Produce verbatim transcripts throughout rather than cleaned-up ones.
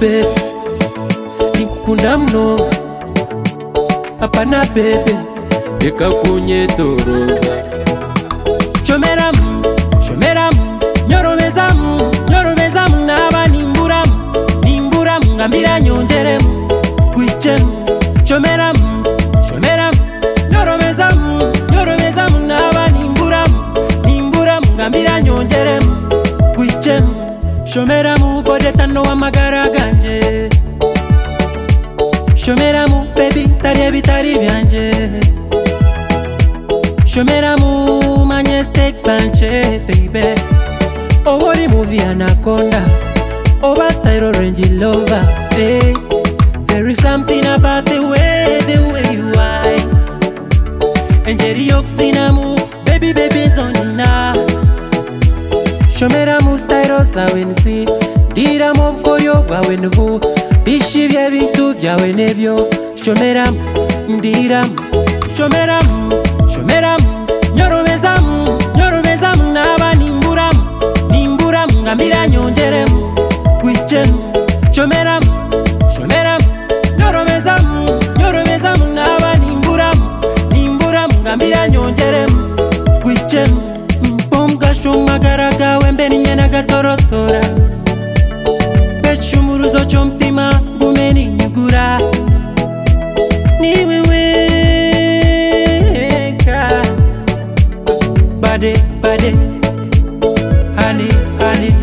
babe, nikukunda mno. Hapana baby, reka kunyetoroza. Chomeramu, chomeramu, nyorobezamu, nyorobezamu naba nimburamu, nimburamu ngambira nyongeremu, gwicemu. Chomeramu, chomeramu, nyorobezamu, nyorobezamu naba nimburamu, nimburamu ngambira nyongeremu, gwicemu. Chomeramu bodetano wamagara ganje. Chomeramu baby tari bitari byanje. Chomeramu manye steak sanche baby. Owori movie Anaconda, over style Range Rover. Hey, there is something about the way, the way you are. Enjeri yoksinamu, baby baby zonina. Chomeramu style sawe nsi, dira mobkoyo bwawe nubu. Bishi bye bintu byawe nebyo. Chomeramu, ndiramu. Chomeramu, chomeramu, nyorobezamu, nyorobezamu naba nimburamu, nimburamu ngambira nyongeremu, gwicemu. Chomeramu, chomeramu, nyorobezamu, nyorobezamu naba nimburamu, nimburamu ngambira nyongeremu, gwicemu. Mpombwa shomagara gawe mbeni nyena gatorotora. Bechumuruzo chomtima gumeni nyugura. Niwe weka bade bade honey honey.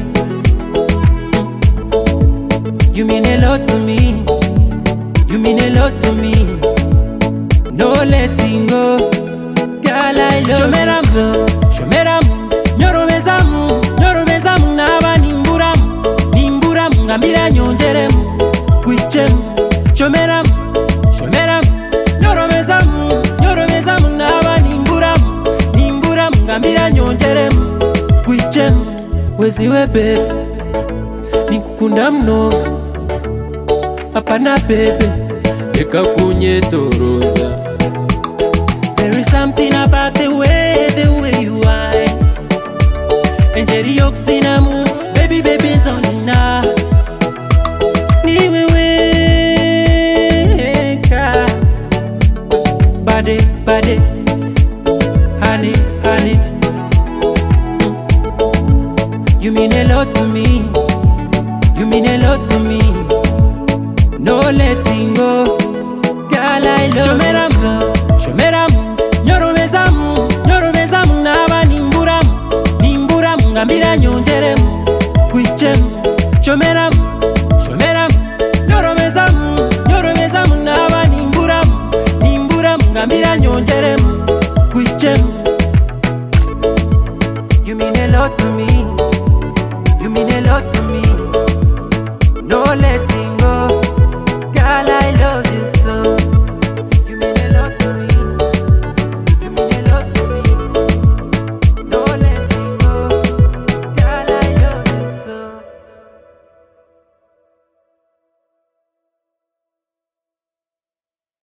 You mean a lot to me, you mean a lot to me. No letting go, girl I love you so. Chomeramu, nyorobezamu, nyorobezamu naba nimburamu, nimburamu ngambira nyongeremu, gwicemu. Chomeramu, chomeramu, nyorobezamu, nyorobezamu naba nimburamu, nimburamu ngambira nyongeremu, gwicemu. Weziwe babe, nikukunda mno. Hapana baby, reka kunyetoroza. There is something about the way, the way you are. Enjeri yoksinamu, baby baby zonina. Niwe weka bade bade honey honey. You mean a lot to me, you mean a lot to me. No letting go, girl I love you so. Chomeramu,